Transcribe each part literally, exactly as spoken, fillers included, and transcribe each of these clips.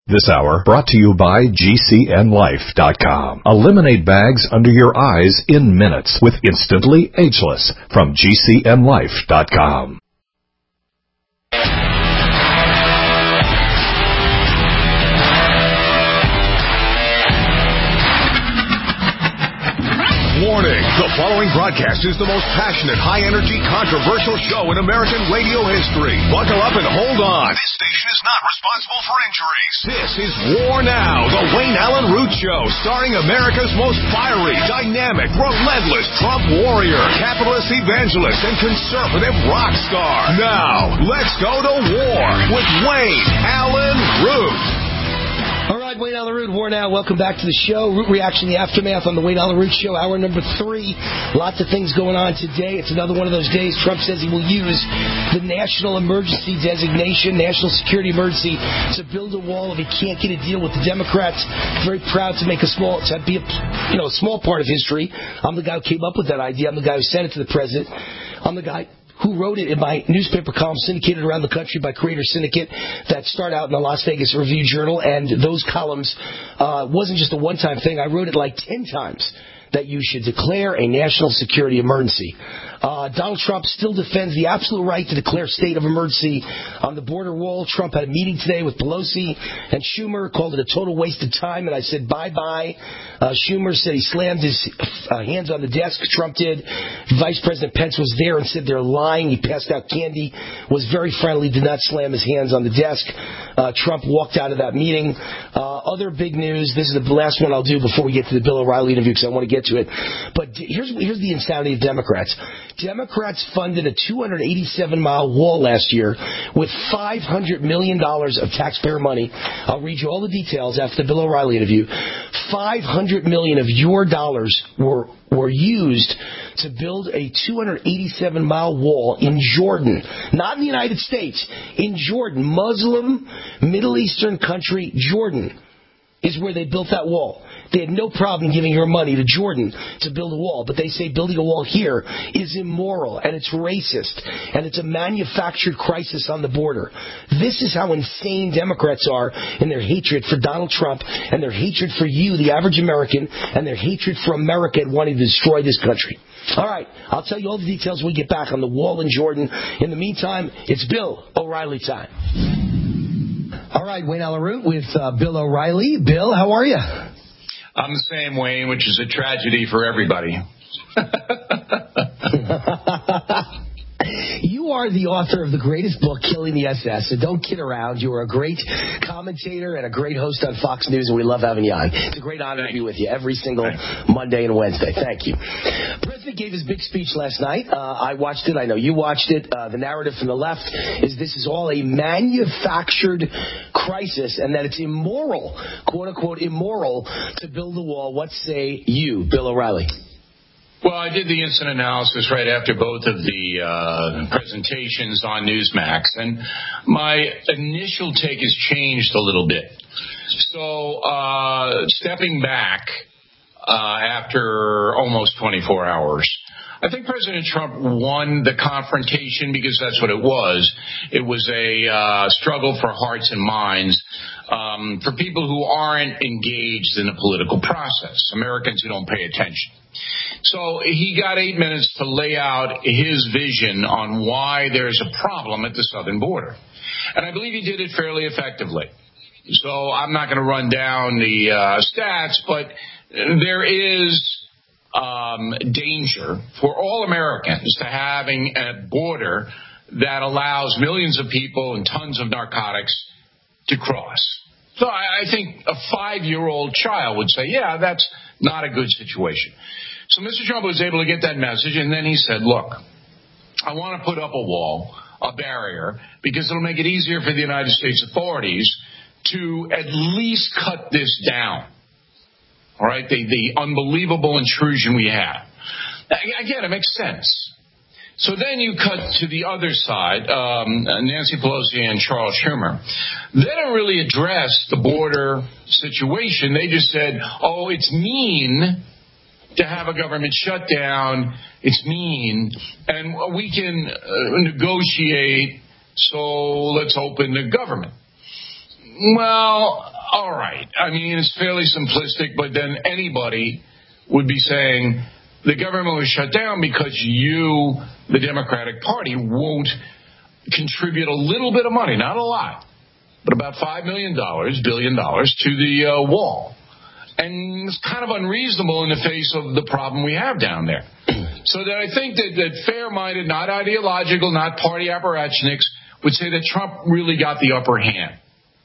This hour brought to you by G C N Life dot com. Eliminate bags under your eyes in minutes with Instantly Ageless from G C N Life dot com. Warning, the following broadcast is the most passionate, high-energy, controversial show in American radio history. Buckle up and hold on. This station is not responsible for injuries. This is War Now, the Wayne Allen Root Show, starring America's most fiery, dynamic, relentless Trump warrior, capitalist evangelist, and conservative rock star. Now, let's go to war with Wayne Allen Root. All right, Wayne Allen Root, War Now. Welcome back to the show. Root Reaction, the aftermath on the Wayne Allen Root Show, hour number three. Lots of things going on today. It's another one of those days. Trump says he will use the national emergency designation, national security emergency, to build a wall if he can't get a deal with the Democrats. Very proud to make a small, to be a, you know, a small part of history. I'm the guy who came up with that idea. I'm the guy who sent it to the president. I'm the guy who wrote it in my newspaper column syndicated around the country by Creator Syndicate that start out in the Las Vegas Review-Journal. And those columns uh, wasn't just a one-time thing. I wrote it like ten times that you should declare a national security emergency. Uh, Donald Trump still defends the absolute right to declare state of emergency on the border wall. Trump had a meeting today with Pelosi and Schumer, called it a total waste of time, and I said bye-bye. Uh, Schumer said he slammed his uh, hands on the desk. Trump did. Vice President Pence was there and said they're lying. He passed out candy, was very friendly, did not slam his hands on the desk. Uh, Trump walked out of that meeting. Uh, other big news, this is the last one I'll do before we get to the Bill O'Reilly interview because I want to get to it. But here's, here's the insanity of Democrats. Democrats funded a two hundred eighty-seven mile wall last year with five hundred million dollars of taxpayer money. I'll read you all the details after the Bill O'Reilly interview. five hundred million dollars of your dollars were were used to build a two hundred eighty-seven mile wall in Jordan. Not in the United States. In Jordan. Muslim, Middle Eastern country, Jordan is where they built that wall. They had no problem giving your money to Jordan to build a wall, but they say building a wall here is immoral, and it's racist, and it's a manufactured crisis on the border. This is how insane Democrats are in their hatred for Donald Trump, and their hatred for you, the average American, and their hatred for America and wanting to destroy this country. All right, I'll tell you all the details when we get back on the wall in Jordan. In the meantime, it's Bill O'Reilly time. All right, Wayne Allen Root with uh, Bill O'Reilly. Bill, how are you? I'm the same, Wayne, which is a tragedy for everybody. You are the author of the greatest book, Killing the S S, so don't kid around. You are a great commentator and a great host on Fox News, and we love having you on. It's a great honor Thank to be with you every single Thanks. Monday and Wednesday. Thank you. The President gave his big speech last night. Uh, I watched it. I know you watched it. Uh, the narrative from the left is this is all a manufactured crisis and that it's immoral, quote-unquote immoral, to build a wall. What say you, Bill O'Reilly? Well, I did the instant analysis right after both of the uh, presentations on Newsmax, and my initial take has changed a little bit. So, uh, stepping back uh, after almost twenty-four hours, I think President Trump won the confrontation because that's what it was. It was a uh, struggle for hearts and minds um, for people who aren't engaged in the political process, Americans who don't pay attention. So he got eight minutes to lay out his vision on why there's a problem at the southern border. And I believe he did it fairly effectively. So I'm not going to run down the uh, stats, but there is um, danger for all Americans to having a border that allows millions of people and tons of narcotics to cross. So I, I think a five-year-old child would say, yeah, that's not a good situation. So Mister Trump was able to get that message, and then he said, look, I want to put up a wall, a barrier, because it'll make it easier for the United States authorities to at least cut this down. All right, the, the unbelievable intrusion we have. Again, it makes sense. So then you cut to the other side, um, Nancy Pelosi and Charles Schumer. They don't really address the border situation. They just said, oh, it's mean to have a government shutdown. It's mean. And we can uh, negotiate, so let's open the government. Well, all right. I mean, it's fairly simplistic, but then anybody would be saying the government was shut down because you, the Democratic Party, won't contribute a little bit of money, not a lot, but about five million dollars, billion dollars, to the uh, wall. And it's kind of unreasonable in the face of the problem we have down there. So that I think that, that fair-minded, not ideological, not party apparatchiks, would say that Trump really got the upper hand.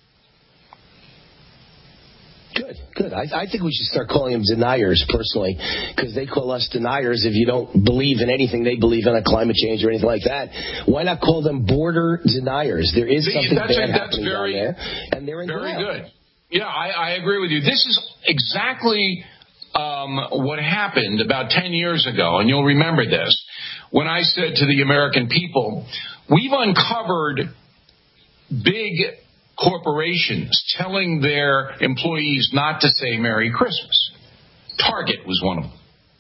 Good, good. I, I think we should start calling them deniers, personally, because they call us deniers if you don't believe in anything they believe in, like climate change or anything like that. Why not call them border deniers? There is something that's bad a, that's happening very, down there, and they're in very denial. good. Yeah, I, I agree with you. This is exactly um, what happened about ten years ago, and you'll remember this, when I said to the American people, we've uncovered big corporations telling their employees not to say Merry Christmas. Target was one of them.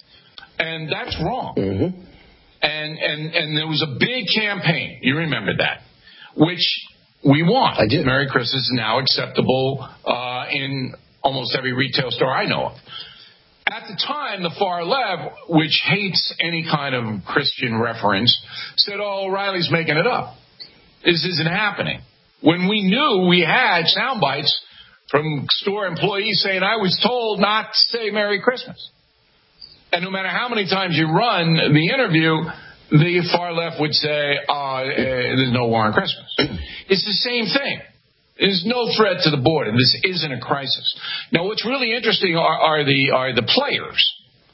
And that's wrong. Mm-hmm. And, and, and there was a big campaign, you remember that, which we want. I did. Merry Christmas is now acceptable uh, in almost every retail store I know of. At the time, the far left, which hates any kind of Christian reference, said, oh, O'Reilly's making it up. This isn't happening. When we knew we had sound bites from store employees saying, I was told not to say Merry Christmas. And no matter how many times you run the interview, the far left would say, oh, uh, there's no war on Christmas. It's the same thing. There's no threat to the border. This isn't a crisis. Now, what's really interesting are, are the are the players.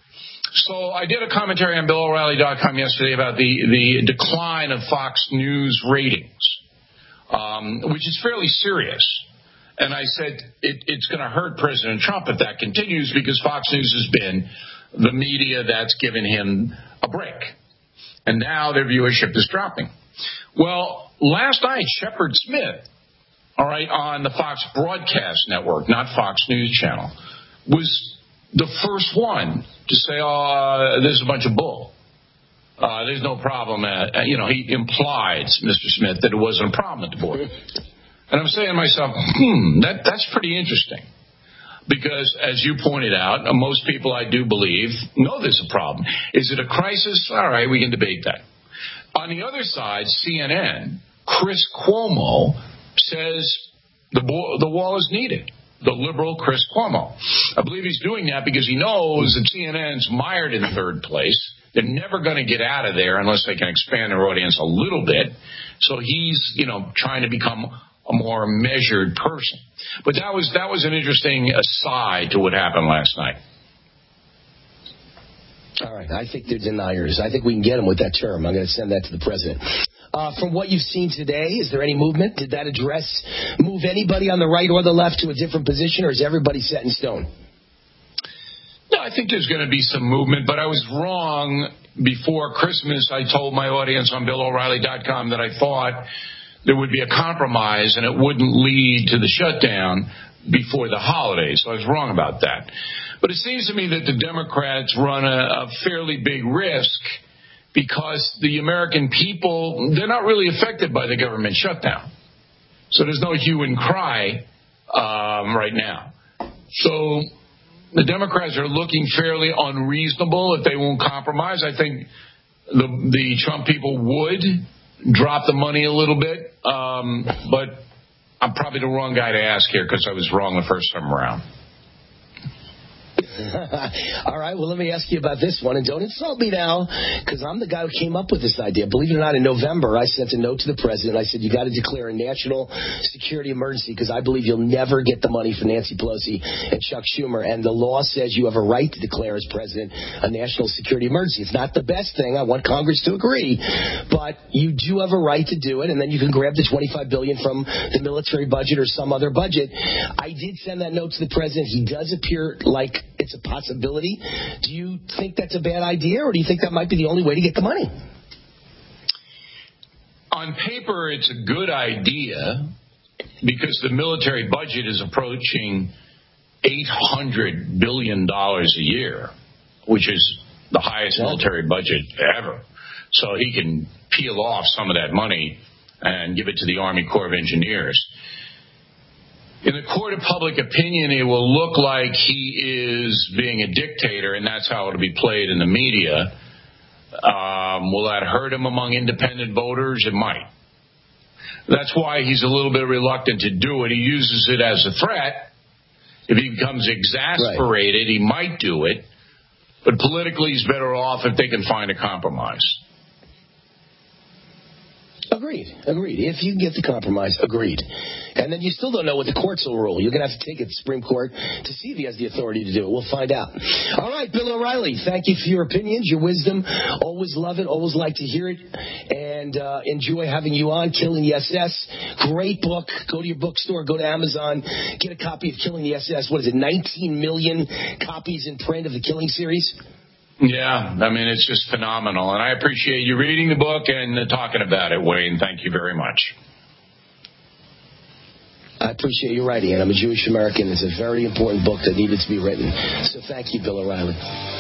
So I did a commentary on Bill O'Reilly dot com yesterday about the, the decline of Fox News ratings, um, which is fairly serious. And I said it, it's going to hurt President Trump if that continues, because Fox News has been the media that's given him a break. And now their viewership is dropping. Well, last night, Shepard Smith, all right, on the Fox Broadcast Network, not Fox News Channel, was the first one to say, oh, this is a bunch of bull. Uh, there's no problem. Uh, you know, he implied, Mister Smith, that it wasn't a problem at the border. And I'm saying to myself, hmm, that, that's pretty interesting. Because, as you pointed out, most people, I do believe, know there's a problem. Is it a crisis? All right, we can debate that. On the other side, C N N, Chris Cuomo says the, bo- the wall is needed. The liberal Chris Cuomo. I believe he's doing that because he knows that C N N's mired in third place. They're never going to get out of there unless they can expand their audience a little bit. So he's, you know, trying to become a more measured person. But that was that was an interesting aside to what happened last night. All right. I think they're deniers. I think we can get them with that term. I'm going to send that to the president. Uh, from what you've seen today, is there any movement? Did that address move anybody on the right or the left to a different position, or is everybody set in stone? No, I think there's going to be some movement, but I was wrong. Before Christmas, I told my audience on Bill O'Reilly dot com that I thought there would be a compromise and it wouldn't lead to the shutdown before the holidays. So I was wrong about that. But it seems to me that the Democrats run a, a fairly big risk because the American people, they're not really affected by the government shutdown. So there's no hue and cry um, right now. So the Democrats are looking fairly unreasonable if they won't compromise. I think the, the Trump people would drop the money a little bit, um, but I'm probably the wrong guy to ask here because I was wrong the first time around. All right, well, let me ask you about this one. And don't insult me now, because I'm the guy who came up with this idea. Believe it or not, in November, I sent a note to the president. I said, you got to declare a national security emergency, because I believe you'll never get the money for Nancy Pelosi and Chuck Schumer. And the law says you have a right to declare as president a national security emergency. It's not the best thing. I want Congress to agree. But you do have a right to do it, and then you can grab the twenty-five billion dollars from the military budget or some other budget. I did send that note to the president. He does appear like it's a possibility. Do you think that's a bad idea, or do you think that might be the only way to get the money? On paper, it's a good idea because the military budget is approaching eight hundred billion dollars a year, which is the highest military budget ever. So he can peel off some of that money and give it to the Army Corps of Engineers. in the court of public opinion, it will look like he is being a dictator, and that's how it'll be played in the media. Um, will that hurt him among independent voters? It might. That's why he's a little bit reluctant to do it. He uses it as a threat. If he becomes exasperated, right, he might do it. But politically, he's better off if they can find a compromise. Agreed. Agreed. If you can get the compromise, agreed. And then you still don't know what the courts will rule. You're going to have to take it to the Supreme Court to see if he has the authority to do it. We'll find out. All right, Bill O'Reilly, thank you for your opinions, your wisdom. Always love it. Always like to hear it. And uh, enjoy having you on, Killing the S S. Great book. Go to your bookstore. Go to Amazon. Get a copy of Killing the S S. What is it, nineteen million copies in print of the Killing series? Yeah, I mean, it's just phenomenal. And I appreciate you reading the book and uh, talking about it, Wayne. Thank you very much. I appreciate you writing it. I'm a Jewish American. It's a very important book that needed to be written. So thank you, Bill O'Reilly.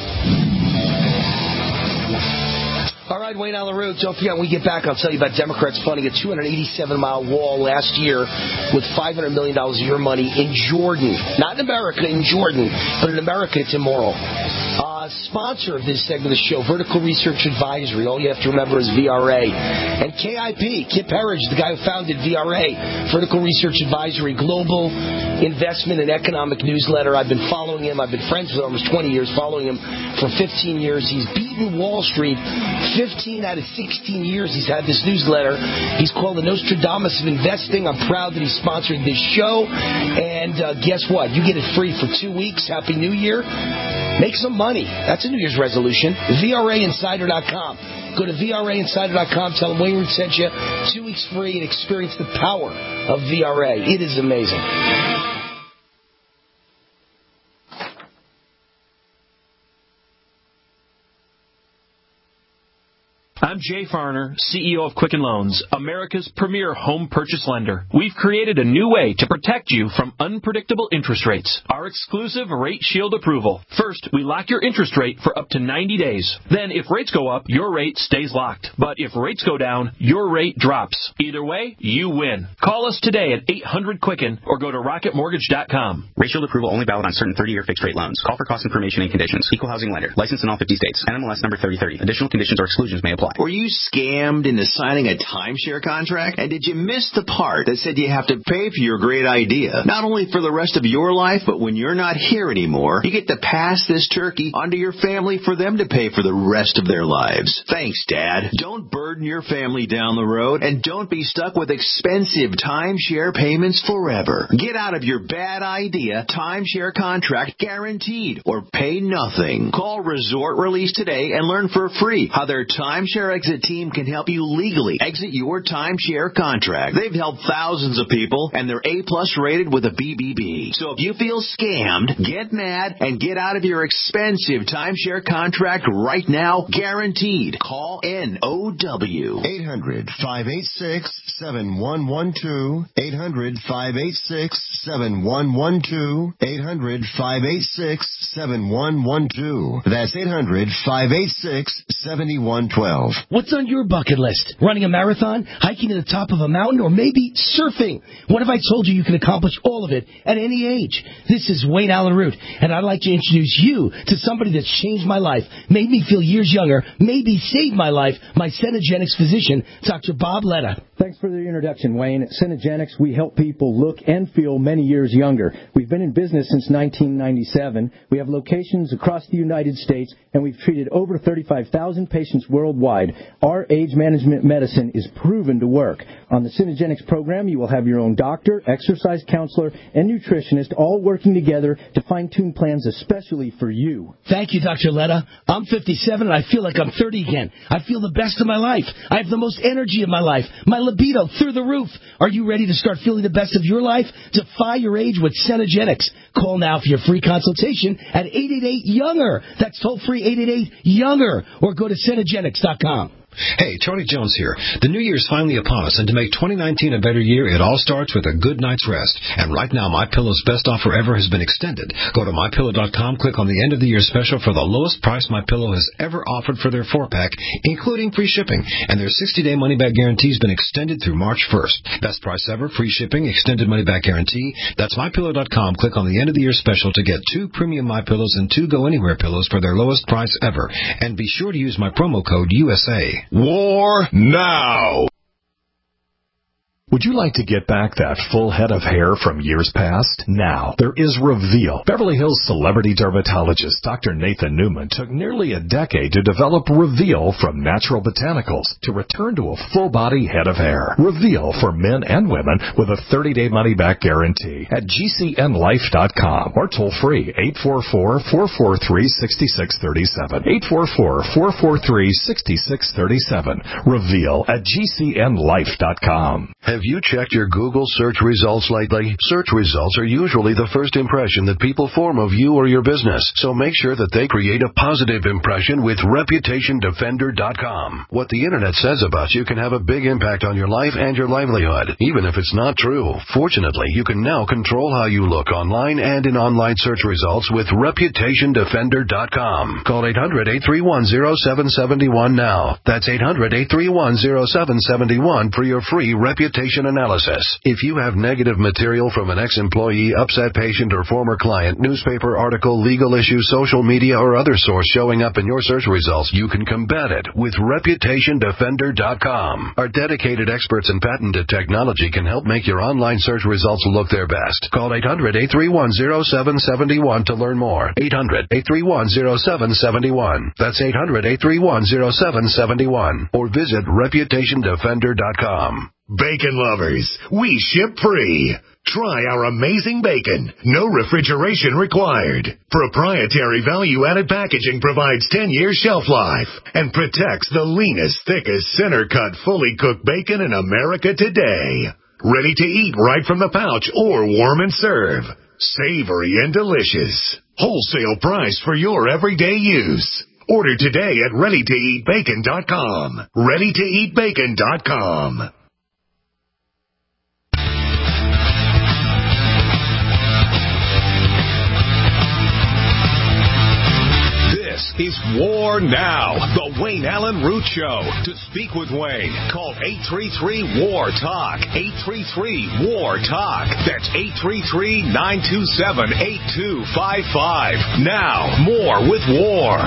All right, Wayne Allen Root. Don't forget, when we get back, I'll tell you about Democrats funding a two hundred eighty-seven mile wall last year with five hundred million dollars of your money in Jordan. Not in America, in Jordan. But in America, it's immoral. Uh, sponsor of this segment of the show, Vertical Research Advisory. All you have to remember is V R A. And K I P, Kip Herridge, the guy who founded V R A, Vertical Research Advisory, global investment and economic newsletter. I've been following him. I've been friends with him almost twenty years, following him for fifteen years. He's beaten Wall Street fifteen out of sixteen years. He's had this newsletter. He's called the Nostradamus of investing. I'm proud that he sponsored this show. And uh, guess what? You get it free for two weeks. Happy New Year. Make some money. That's a New Year's resolution. V R A Insider dot com. Go to V R A Insider dot com. Tell them Wayne Root sent you. Two weeks free and experience the power of V R A. It is amazing. I'm Jay Farner, C E O of Quicken Loans, America's premier home purchase lender. We've created a new way to protect you from unpredictable interest rates. Our exclusive Rate Shield approval. First, we lock your interest rate for up to ninety days. Then, if rates go up, your rate stays locked. But if rates go down, your rate drops. Either way, you win. Call us today at eight hundred Quicken or go to rocket mortgage dot com. Rate Shield approval only valid on certain thirty-year fixed-rate loans. Call for cost information and conditions. Equal housing lender. Licensed in all fifty states. N M L S number thirty thirty. Additional conditions or exclusions may apply. Were you scammed into signing a timeshare contract? And did you miss the part that said you have to pay for your great idea? Not only for the rest of your life, but when you're not here anymore, you get to pass this turkey onto your family for them to pay for the rest of their lives. Thanks, Dad. Don't burden your family down the road, and don't be stuck with expensive timeshare payments forever. Get out of your bad idea timeshare contract guaranteed, or pay nothing. Call Resort Release today and learn for free how their timeshare exit team can help you legally exit your timeshare contract. They've helped thousands of people, and they're A-plus rated with a B B B. So if you feel scammed, get mad and get out of your expensive timeshare contract right now, guaranteed. Call N O W. eight hundred, five eight six, seven one one two. eight hundred, five eight six, seven one one two. eight hundred, five eight six, seven one one two. That's eight hundred, five eight six, seven one one two. What's on your bucket list? Running a marathon, hiking to the top of a mountain, or maybe surfing? What if I told you you can accomplish all of it at any age? This is Wayne Allen Root, and I'd like to introduce you to somebody that's changed my life, made me feel years younger, maybe saved my life, my Cenegenics physician, Doctor Bob Letta. Thanks for the introduction, Wayne. At Cenegenics, we help people look and feel many years younger. We've been in business since nineteen ninety-seven. We have locations across the United States, and we've treated over thirty-five thousand patients worldwide. Our age management medicine is proven to work. On the Cenegenics program, you will have your own doctor, exercise counselor, and nutritionist all working together to fine-tune plans especially for you. Thank you, Doctor Letta. I'm fifty-seven, and I feel like I'm thirty again. I feel the best of my life. I have the most energy of my life. My libido through the roof. Are you ready to start feeling the best of your life? Defy your age with Cenegenics. Call now for your free consultation at eight eight eight, younger. That's toll-free eight eight eight, younger. Or go to Cenegenics dot com. Hey, Charlie Jones here. The new year's finally upon us, and to make twenty nineteen a better year, it all starts with a good night's rest. And right now, MyPillow's best offer ever has been extended. Go to my pillow dot com, click on the end of the year special for the lowest price MyPillow has ever offered for their four-pack, including free shipping. And their sixty-day money-back guarantee has been extended through March first. Best price ever, free shipping, extended money-back guarantee. That's my pillow dot com. Click on the end of the year special to get two premium MyPillows and two Go Anywhere pillows for their lowest price ever. And be sure to use my promo code U S A. War now. Would you like to get back that full head of hair from years past? Now, there is Reveal. Beverly Hills celebrity dermatologist Doctor Nathan Newman took nearly a decade to develop Reveal from natural botanicals to return to a full-body head of hair. Reveal for men and women with a thirty-day money-back guarantee at G C N life dot com or toll-free eight four four, four four three, six six three seven. eight four four, four four three, six six three seven. Reveal at G C N life dot com. Have you checked your Google search results lately? Search results are usually the first impression that people form of you or your business, so make sure that they create a positive impression with reputation defender dot com. What the internet says about you can have a big impact on your life and your livelihood, even if it's not true. Fortunately, you can now control how you look online and in online search results with reputation defender dot com. Call eight hundred, eight three one, zero seven seven one now. That's eight hundred, eight three one, zero seven seven one for your free reputation analysis. If you have negative material from an ex-employee, upset patient, or former client, newspaper article, legal issue, social media, or other source showing up in your search results, you can combat it with reputation defender dot com. Our dedicated experts in patented technology can help make your online search results look their best. Call eight hundred, eight three one, zero seven seven one to learn more. eight hundred, eight three one, zero seven seven one. That's eight hundred, eight three one, zero seven seven one. Or visit reputation defender dot com. Bacon lovers, we ship free. Try our amazing bacon. No refrigeration required. Proprietary value-added packaging provides ten years shelf life and protects the leanest, thickest, center-cut, fully cooked bacon in America today. Ready to eat right from the pouch or warm and serve. Savory and delicious. Wholesale price for your everyday use. Order today at ready to eat bacon dot com. ready to eat bacon dot com. This is War Now, the Wayne Allen Root Show. To speak with Wayne, call eight three three, W A R, TALK. eight three three, W A R, TALK. That's eight three three, nine two seven, eight two five five. Now, more with War.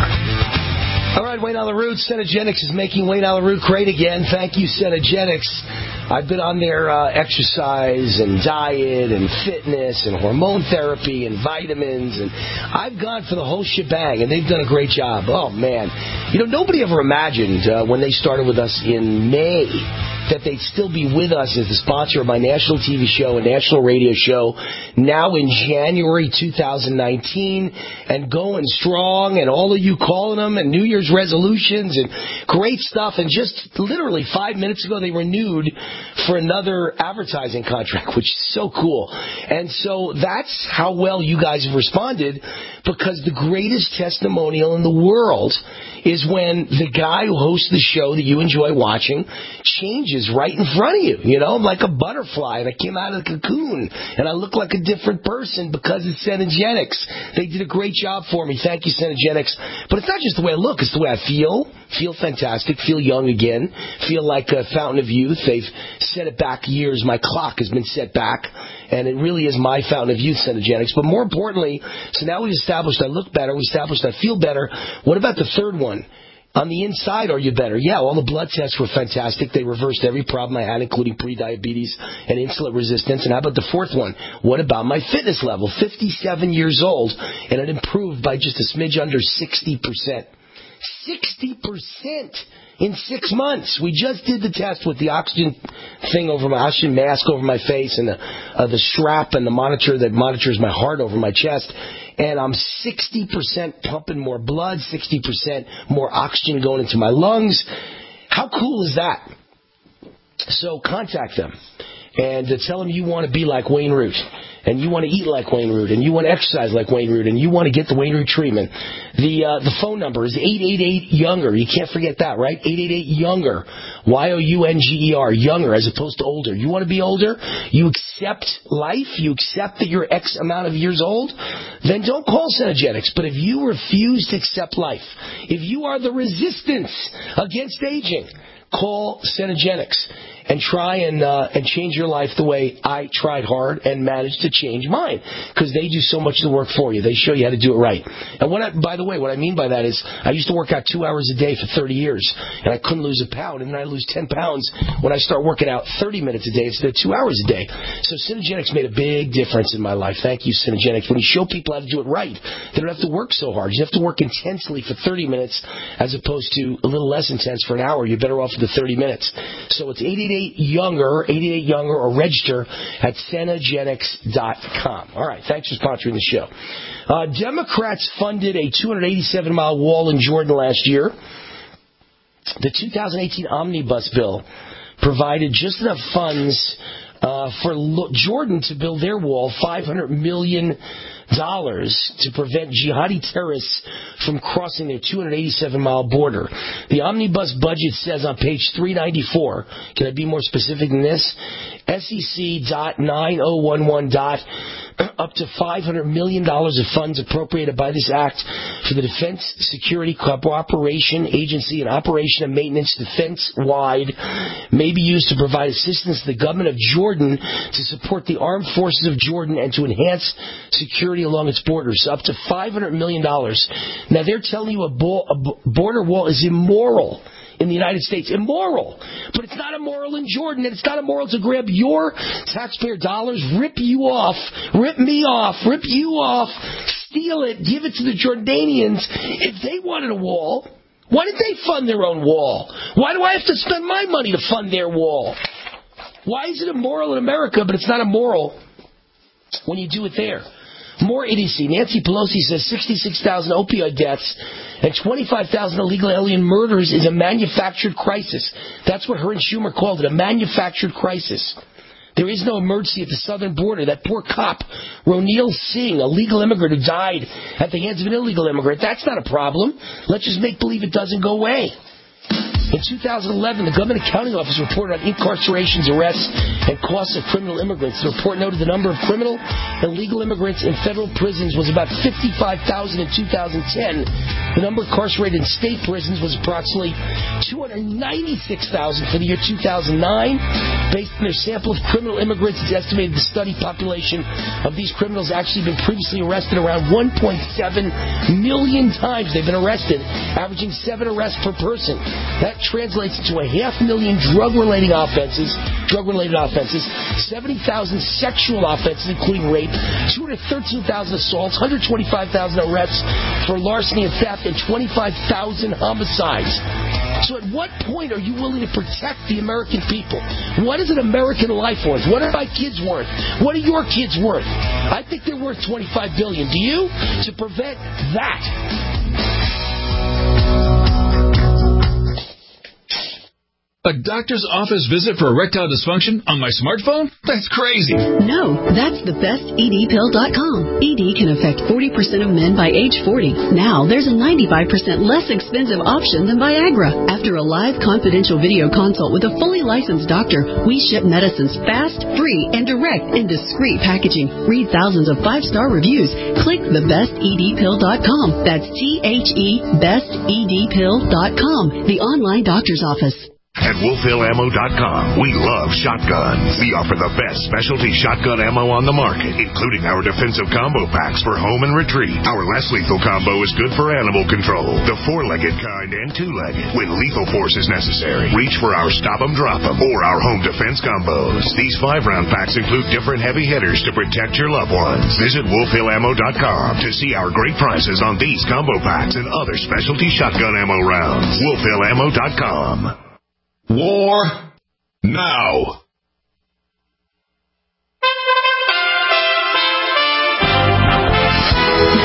All right, Wayne Allen Root. Cenogenics is making Wayne Allen Root great again. Thank you, Cenogenics. I've been on their uh, exercise and diet and fitness and hormone therapy and vitamins, and I've gone for the whole shebang, and they've done a great job. Oh, man. You know, nobody ever imagined uh, when they started with us in May that they'd still be with us as the sponsor of my national T V show and national radio show now in January two thousand nineteen and going strong, and all of you calling them and New Year's resolutions and great stuff. And just literally five minutes ago, they renewed for another advertising contract, which is so cool. And so that's how well you guys have responded, because the greatest testimonial in the world is when the guy who hosts the show that you enjoy watching changes right in front of you. You know, I'm like a butterfly, and I came out of the cocoon, and I look like a different person because it's Cenogenics. They did a great job for me. Thank you, Cenogenics. But it's not just the way I look, it's the way I feel. Feel fantastic, feel young again, feel like a fountain of youth. They've set it back years. My clock has been set back, and it really is my fountain of youth, Cenogenics. But more importantly, so now we've established I look better, we established I feel better. What about the third one? On the inside, are you better? Yeah, all the blood tests were fantastic. They reversed every problem I had, including prediabetes and insulin resistance. And how about the fourth one? What about my fitness level? fifty-seven years old, and it improved by just a smidge under sixty percent. sixty percent in six months. We just did the test with the oxygen thing over my oxygen mask over my face, and the uh, the strap and the monitor that monitors my heart over my chest. And I'm sixty percent pumping more blood, sixty percent more oxygen going into my lungs. How cool is that? So contact them and to tell them you want to be like Wayne Root, and you want to eat like Wayne Root, and you want to exercise like Wayne Root, and you want to get the Wayne Root treatment. The uh, the phone number is eight eight eight younger. You can't forget that, right? eight eight eight younger. Y O U N G E R. Younger as opposed to older. You want to be older? You accept life? You accept that you're X amount of years old? Then don't call Synergetics. But if you refuse to accept life, if you are the resistance against aging, call Synergetics and try and uh, and change your life the way I tried hard and managed to change mine, because they do so much of the work for you. They show you how to do it right. And what I, by the way, what I mean by that is I used to work out two hours a day for thirty years, and I couldn't lose a pound, and then I lose ten pounds when I start working out thirty minutes a day instead of two hours a day. So Synergetics made a big difference in my life. Thank you, Synergetics. When you show people how to do it right, they don't have to work so hard. You have to work intensely for thirty minutes as opposed to a little less intense for an hour. You're better off with the thirty minutes. So it's eight eight eight younger, eight eight eight younger, or register at Synergetics dot com. All right, thanks for sponsoring the show. Uh, Democrats funded a two hundred eighty-seven mile wall in Jordan last year. The two thousand eighteen omnibus bill provided just enough funds uh, for Lo- Jordan to build their wall, five hundred million dollars, to prevent jihadi terrorists from crossing their two hundred eighty-seven mile border. The omnibus budget says on page three ninety-four, can I be more specific than this? S E C dot nine oh one one dot up to five hundred million dollars of funds appropriated by this act for the Defense Security Cooperation Agency and Operation and Maintenance defense-wide may be used to provide assistance to the government of Jordan to support the armed forces of Jordan and to enhance security along its borders. Up to five hundred million dollars. Now, they're telling you a, bo- a border wall is immoral in the United States. Immoral. But it's not immoral in Jordan, and it's not immoral to grab your taxpayer dollars, rip you off, rip me off, rip you off, steal it, give it to the Jordanians. If they wanted a wall, why did they fund their own wall? Why do I have to spend my money to fund their wall? Why is it immoral in America, but it's not immoral when you do it there? More idiocy. Nancy Pelosi says sixty-six thousand opioid deaths and twenty-five thousand illegal alien murders is a manufactured crisis. That's what her and Schumer called it, a manufactured crisis. There is no emergency at the southern border. That poor cop, Ronil Singh, a legal immigrant who died at the hands of an illegal immigrant, that's not a problem. Let's just make believe it doesn't go away. In two thousand eleven, the Government Accounting Office reported on incarcerations, arrests, and costs of criminal immigrants. The report noted the number of criminal and legal immigrants in federal prisons was about fifty-five thousand in two thousand ten. The number incarcerated in state prisons was approximately two hundred ninety-six thousand for the year two thousand nine. Based on their sample of criminal immigrants, it's estimated the study population of these criminals actually been previously arrested around one point seven million times. They've been arrested, averaging seven arrests per person. That translates into a half million drug-related offenses, drug-related offenses, seventy thousand sexual offenses, including rape, two hundred thirteen thousand assaults, one hundred twenty-five thousand arrests for larceny and theft, and twenty-five thousand homicides. So at what point are you willing to protect the American people? What is an American life worth? What are my kids worth? What are your kids worth? I think they're worth twenty-five billion dollars. Do you? To prevent that. A doctor's office visit for erectile dysfunction on my smartphone? That's crazy. No, that's the best E D pill dot com. E D can affect forty percent of men by age forty. Now, there's a ninety-five percent less expensive option than Viagra. After a live confidential video consult with a fully licensed doctor, we ship medicines fast, free, and direct in discreet packaging. Read thousands of five-star reviews. Click the best E D pill dot com. That's T H E, best E D pill dot com, the online doctor's office. At Wolf Hill Ammo dot com, we love shotguns. We offer the best specialty shotgun ammo on the market, including our defensive combo packs for home and retreat. Our less lethal combo is good for animal control, the four-legged kind and two-legged. When lethal force is necessary, reach for our Stop 'em Drop 'em or our home defense combos. These five-round packs include different heavy hitters to protect your loved ones. Visit Wolf Hill Ammo dot com to see our great prices on these combo packs and other specialty shotgun ammo rounds. Wolf Hill Ammo dot com. War now. You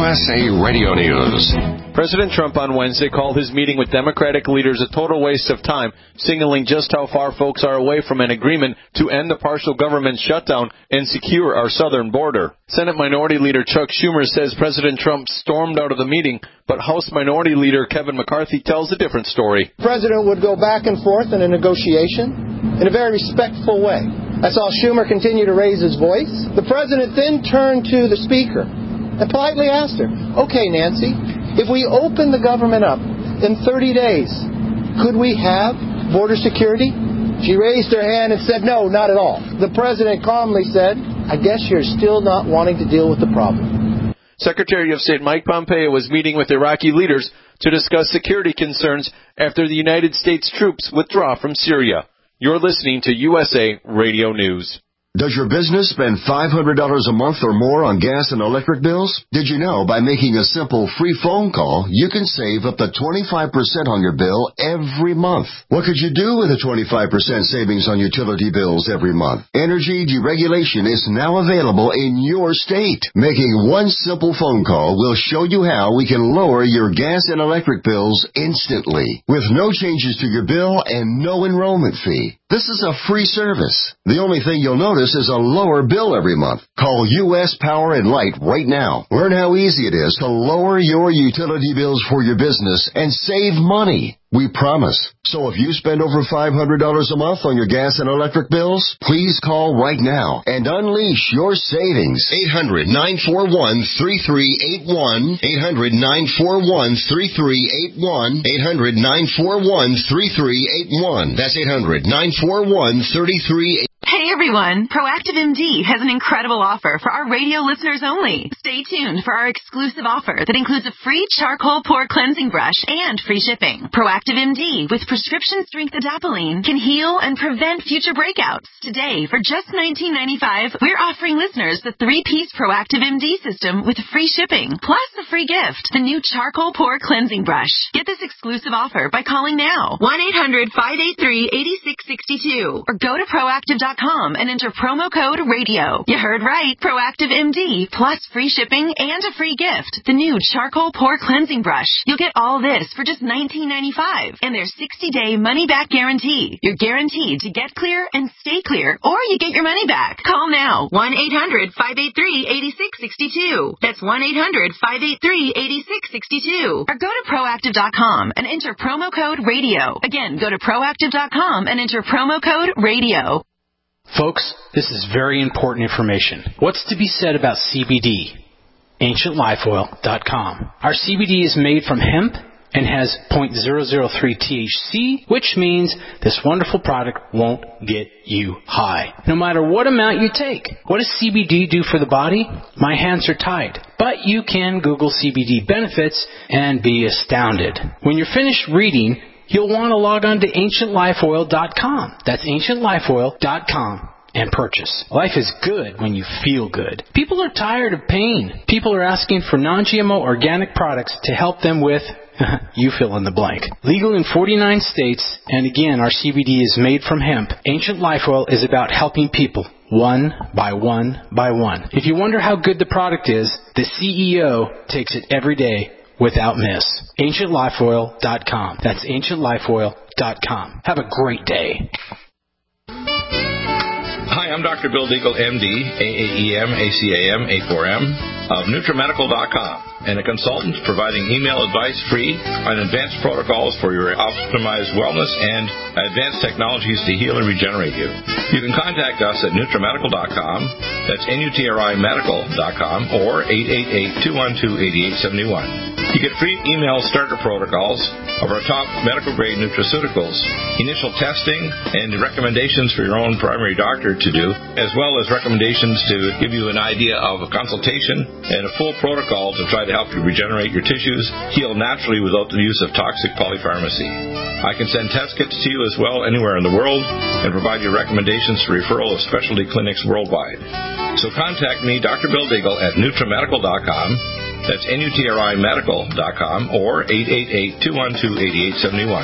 S A Radio News. President Trump on Wednesday called his meeting with Democratic leaders a total waste of time, signaling just how far folks are away from an agreement to end the partial government shutdown and secure our southern border. Senate Minority Leader Chuck Schumer says President Trump stormed out of the meeting, but House Minority Leader Kevin McCarthy tells a different story. The president would go back and forth in a negotiation in a very respectful way. I saw Schumer continue to raise his voice. The president then turned to the speaker and politely asked her, "Okay, Nancy, if we open the government up in thirty days, could we have border security?" She raised her hand and said, "No, not at all." The president calmly said, "I guess you're still not wanting to deal with the problem." Secretary of State Mike Pompeo was meeting with Iraqi leaders to discuss security concerns after the United States troops withdraw from Syria. You're listening to U S A Radio News. Does your business spend five hundred dollars a month or more on gas and electric bills? Did you know by making a simple free phone call, you can save up to twenty-five percent on your bill every month? What could you do with a twenty-five percent savings on utility bills every month? Energy deregulation is now available in your state. Making one simple phone call will show you how we can lower your gas and electric bills instantly, with no changes to your bill and no enrollment fee. This is a free service. The only thing you'll notice is a lower bill every month. Call U S Power and Light right now. Learn how easy it is to lower your utility bills for your business and save money. We promise. So if you spend over five hundred dollars a month on your gas and electric bills, please call right now and unleash your savings. eight hundred, nine four one, three three eight one. eight hundred, nine four one, three three eight one. eight hundred, nine four one, three three eight one. That's eight hundred, nine four one, three three eight one. Hey everyone, Proactive M D has an incredible offer for our radio listeners only. Stay tuned for our exclusive offer that includes a free charcoal pore cleansing brush and free shipping. Proactive M D with prescription strength adapalene can heal and prevent future breakouts. Today, for just nineteen ninety-five dollars, we're offering listeners the three-piece Proactive M D system with free shipping, plus a free gift, the new charcoal pore cleansing brush. Get this exclusive offer by calling now, one eight hundred, five eight three, eight six six two, or go to proactive dot com and enter promo code radio. You heard right. Proactive M D plus free shipping and a free gift. The new charcoal pore cleansing brush. You'll get all this for just nineteen ninety-five dollars and their sixty day money back guarantee. You're guaranteed to get clear and stay clear, or you get your money back. Call now. one eight hundred, five eight three, eight six six two. That's one eight hundred, five eight three, eight six six two. Or go to proactive dot com and enter promo code radio. Again, go to proactive dot com and enter promo code radio. Folks, this is very important information. What's to be said about C B D? ancient life oil dot com. Our C B D is made from hemp and has zero point zero zero three T H C, which means this wonderful product won't get you high, no matter what amount you take. What does C B D do for the body? My hands are tied. But you can Google C B D benefits and be astounded. When you're finished reading, you'll want to log on to ancient life oil dot com. That's ancient life oil dot com and purchase. Life is good when you feel good. People are tired of pain. People are asking for non G M O organic products to help them with, you fill in the blank. Legal in forty-nine states, and again, our C B D is made from hemp. Ancient Life Oil is about helping people one by one by one. If you wonder how good the product is, the C E O takes it every day without miss. ancient life oil dot com. That's ancient life oil dot com. Have a great day. Hi, I'm Doctor Bill Deagle, M D, A A E M, A C A M, A four M, of NutriMedical dot com, and a consultant providing email advice free on advanced protocols for your optimized wellness and advanced technologies to heal and regenerate you. You can contact us at NutriMedical dot com, that's N U T R I Medical dot com, or eight eight eight, two one two, eight eight seven one. You get free email starter protocols of our top medical-grade nutraceuticals, initial testing, and recommendations for your own primary doctor to do, as well as recommendations to give you an idea of a consultation and a full protocol to try to help you regenerate your tissues, heal naturally without the use of toxic polypharmacy. I can send test kits to you as well anywhere in the world and provide you recommendations for referral of specialty clinics worldwide. So contact me, Doctor Bill Deagle, at NutriMedical dot com. That's N U T R I Medical dot com, or eight eight eight, two one two, eight eight seven one.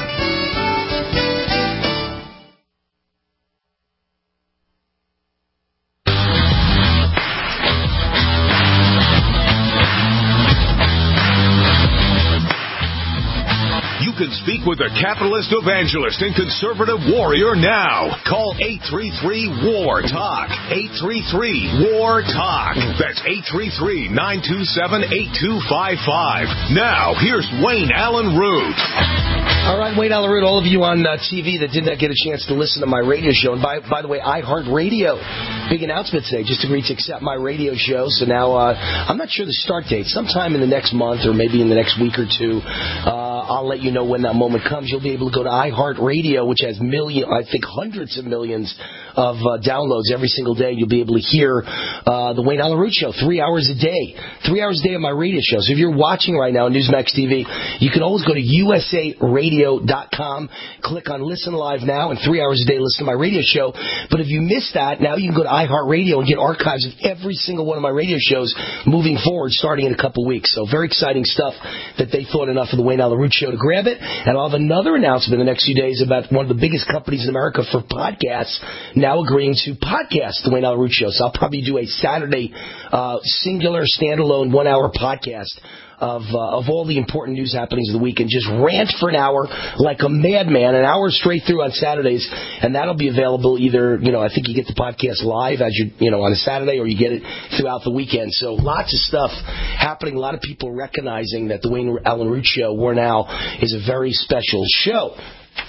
and speak with the capitalist evangelist and conservative warrior now. Call eight three three, W A R, TALK. eight three three, W A R, TALK. That's eight three three, nine two seven, eight two five five. Now, here's Wayne Allen Root. All right, Wayne Allen Root, all of you on uh, T V that did not get a chance to listen to my radio show. And by, by the way, iHeartRadio, big announcement today, just agreed to accept my radio show. So now uh, I'm not sure the start date. Sometime in the next month or maybe in the next week or two, uh, I'll let you know when that moment comes. You'll be able to go to iHeartRadio, which has million, I think hundreds of millions of uh, downloads every single day. You'll be able to hear uh, the Wayne Allen Root Show three hours a day. Three hours a day of my radio show. So if you're watching right now on Newsmax T V, you can always go to U S A radio dot com, click on Listen Live Now, and three hours a day listen to my radio show. But if you missed that, now you can go to iHeartRadio and get archives of every single one of my radio shows moving forward, starting in a couple weeks. So very exciting stuff that they thought enough of the Wayne Allen Root Show to grab it. And I'll have another announcement in the next few days about one of the biggest companies in America for podcasts now agreeing to podcast the Wayne Allen Root Show. So I'll probably do a Saturday uh, singular, standalone, one-hour podcast of uh, of all the important news happenings of the week and just rant for an hour like a madman, an hour straight through on Saturdays, and that'll be available either, you know, I think you get the podcast live as you, you know, on a Saturday, or you get it throughout the weekend. So lots of stuff happening, a lot of people recognizing that the Wayne Allen Root Show, War Now, is a very special show.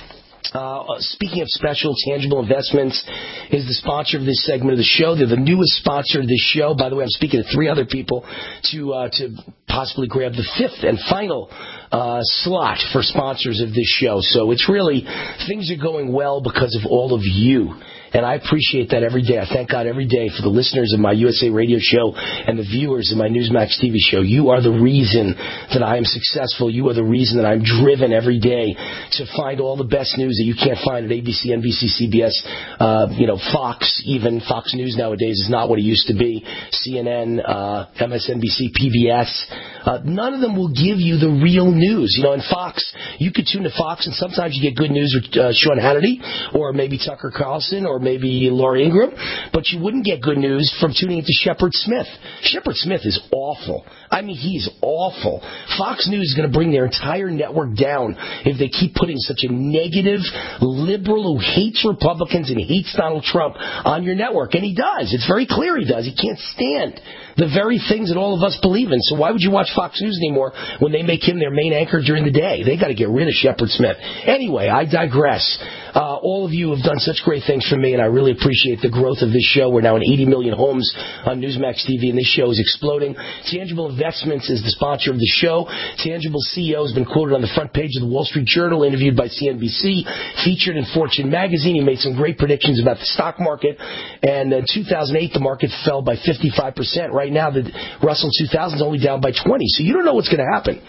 Uh, speaking of special, Tangible Investments is the sponsor of this segment of the show. They're the newest sponsor of this show. By the way, I'm speaking to three other people to uh, to possibly grab the fifth and final uh, slot for sponsors of this show. So it's really, things are going well because of all of you. And I appreciate that every day. I thank God every day for the listeners of my U S A radio show and the viewers of my Newsmax T V show. You are the reason that I am successful. You are the reason that I'm driven every day to find all the best news that you can't find at A B C, N B C, C B S, uh, you know, Fox, even Fox News nowadays is not what it used to be. C N N, uh, M S N B C, P B S. Uh, none of them will give you the real news. You know, in Fox, you could tune to Fox and sometimes you get good news with uh, Sean Hannity or maybe Tucker Carlson or maybe Laura Ingraham, but you wouldn't get good news from tuning into Shepard Smith. Shepard Smith is awful. I mean, he's awful. Fox News is going to bring their entire network down if they keep putting such a negative liberal who hates Republicans and hates Donald Trump on your network. And he does. It's very clear he does. He can't stand the very things that all of us believe in. So why would you watch Fox News anymore when they make him their main anchor during the day? They got to get rid of Shepard Smith. Anyway, I digress. Uh, all of you have done such great things for me, and I really appreciate the growth of this show. We're now in eighty million homes on Newsmax T V, and this show is exploding. Tangible Investments is the sponsor of the show. Tangible C E O has been quoted on the front page of the Wall Street Journal, interviewed by C N B C, featured in Fortune magazine. He made some great predictions about the stock market, and in two thousand eight, the market fell by fifty-five percent. Right now, the Russell two thousand is only down by twenty, so you don't know what's going to happen.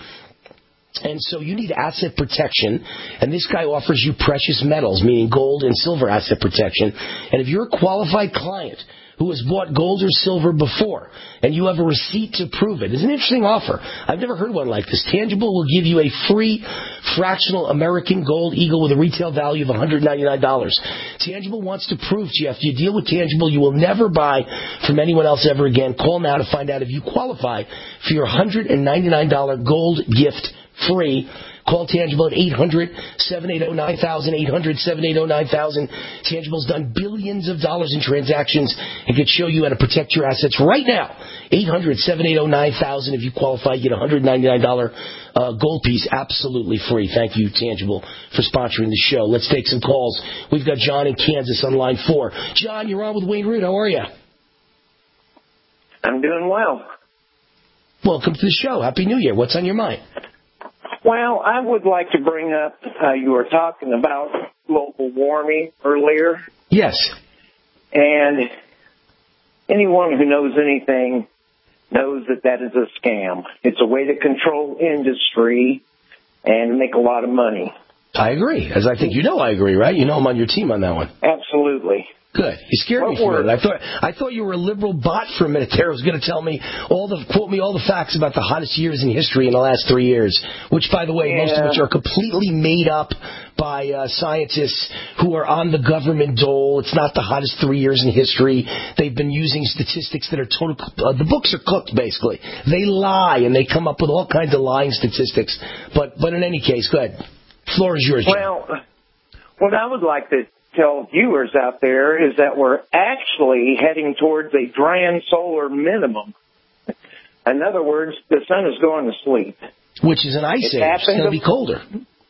And so you need asset protection, and this guy offers you precious metals, meaning gold and silver asset protection. And if you're a qualified client who has bought gold or silver before, and you have a receipt to prove it, it's an interesting offer. I've never heard one like this. Tangible will give you a free fractional American Gold Eagle with a retail value of one hundred ninety-nine dollars. Tangible wants to prove to you, if you deal with Tangible, you will never buy from anyone else ever again. Call now to find out if you qualify for your one hundred ninety-nine dollars gold gift free. Call Tangible at eight hundred, seven eight zero, nine thousand, eight hundred, seven eight zero, nine thousand. Tangible's done billions of dollars in transactions and can show you how to protect your assets right now. eight hundred, seven eight zero, nine thousand. If you qualify, you get a one hundred ninety-nine dollars uh, gold piece absolutely free. Thank you, Tangible, for sponsoring the show. Let's take some calls. We've got John in Kansas on line four. John, you're on with Wayne Root. How are you? I'm doing well. Welcome to the show. Happy New Year. What's on your mind? Well, I would like to bring up, uh, you were talking about global warming earlier. Yes. And anyone who knows anything knows that that is a scam. It's a way to control industry and make a lot of money. I agree. As I think you know I agree, right? You know I'm on your team on that one. Absolutely. Good. You scared what me for a minute. I thought I thought you were a liberal bot for a minute there. I was going to tell me all the quote me all the facts about the hottest years in history in the last three years, which, by the way, yeah. most of which are completely made up by uh, scientists who are on the government dole. It's not the hottest three years in history. They've been using statistics that are total. Uh, the books are cooked, basically. They lie and they come up with all kinds of lying statistics. But but in any case, go ahead. Floor is yours, John. Well, what I would like to tell viewers out there is that we're actually heading towards a grand solar minimum. In other words, the sun is going to sleep. Which is an ice It's age. It's going to be colder.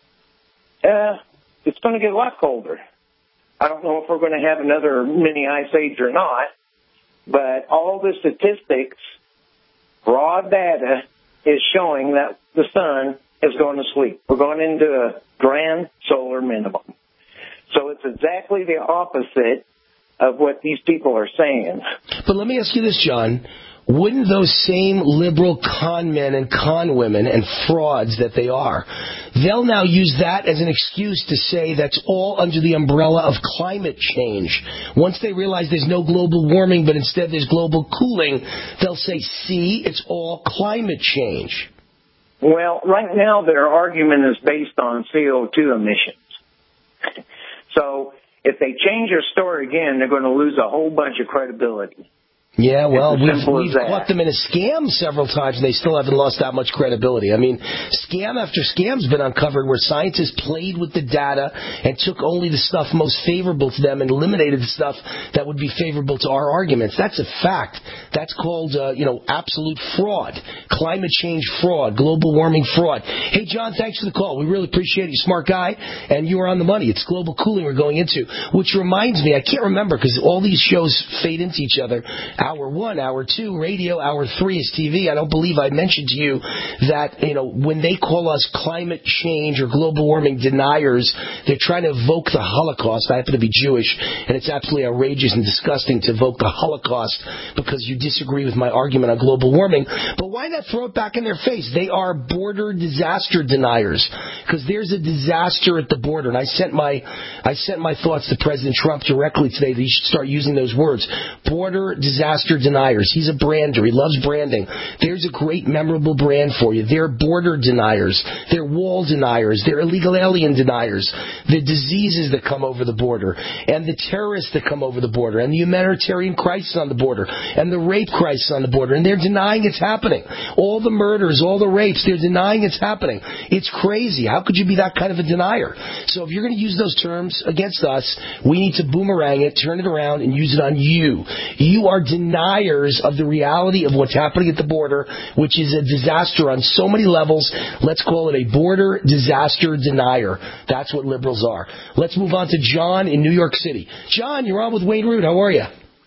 Uh, it's going to get a lot colder. I don't know if we're going to have another mini ice age or not, but all the statistics, raw data, is showing that the sun is going to sleep. We're going into a grand solar minimum. So it's exactly the opposite of what these people are saying. But let me ask you this, John. Wouldn't those same liberal con men and con women and frauds that they are, they'll now use that as an excuse to say that's all under the umbrella of climate change. Once they realize there's no global warming, but instead there's global cooling, they'll say, see, it's all climate change. Well, right now their argument is based on C O two emissions. So if they change their story again, they're going to lose a whole bunch of credibility. Yeah, well, It's as we've, simple as we've that. caught them in a scam several times, and they still haven't lost that much credibility. I mean, scam after scam's been uncovered where scientists played with the data and took only the stuff most favorable to them and eliminated the stuff that would be favorable to our arguments. That's a fact. That's called, uh, you know, absolute fraud, climate change fraud, global warming fraud. Hey, John, thanks for the call. We really appreciate it. You're a smart guy, and you are on the money. It's global cooling we're going into, which reminds me, I can't remember because all these shows fade into each other. Hour one, hour two, radio, hour three is T V. I don't believe I mentioned to you that, you know, when they call us climate change or global warming deniers, they're trying to evoke the Holocaust. I happen to be Jewish, and it's absolutely outrageous and disgusting to evoke the Holocaust because you disagree with my argument on global warming. But why not throw it back in their face? They are border disaster deniers because there's a disaster at the border. And I sent my, I sent my thoughts to President Trump directly today that he should start using those words. Border disaster deniers. He's a brander. He loves branding. There's a great memorable brand for you. They're border deniers. They're wall deniers. They're illegal alien deniers. The diseases that come over the border and the terrorists that come over the border and the humanitarian crisis on the border and the rape crisis on the border. And they're denying it's happening. All the murders, all the rapes, they're denying it's happening. It's crazy. How could you be that kind of a denier? So if you're going to use those terms against us, we need to boomerang it, turn it around, and use it on you. You are deniers of the reality of what's happening at the border, which is a disaster on so many levels. Let's call it a border disaster denier. That's what liberals are. Let's move on to John in New York City. John, you're on with Wayne Root. How are you?